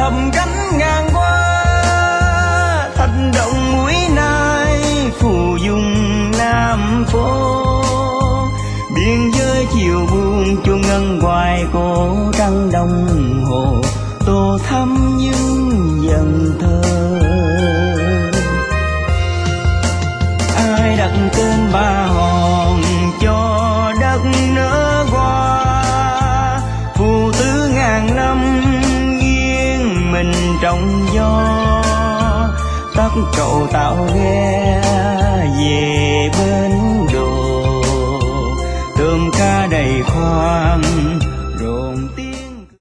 cầm cánh ngàn hoa, thành động mũi nai phù dung Nam phố. Biên giới chiều buông chuông ngân hoài, cổ trăng đồng hồ tô thắm những dần thơ. Ai đặt tên Ba Hòn cho đất nở hoa, phù tứ ngàn năm nghiêng mình trong gió. Tắt cầu tàu ghe về bến đồ, tôm cá đầy khoang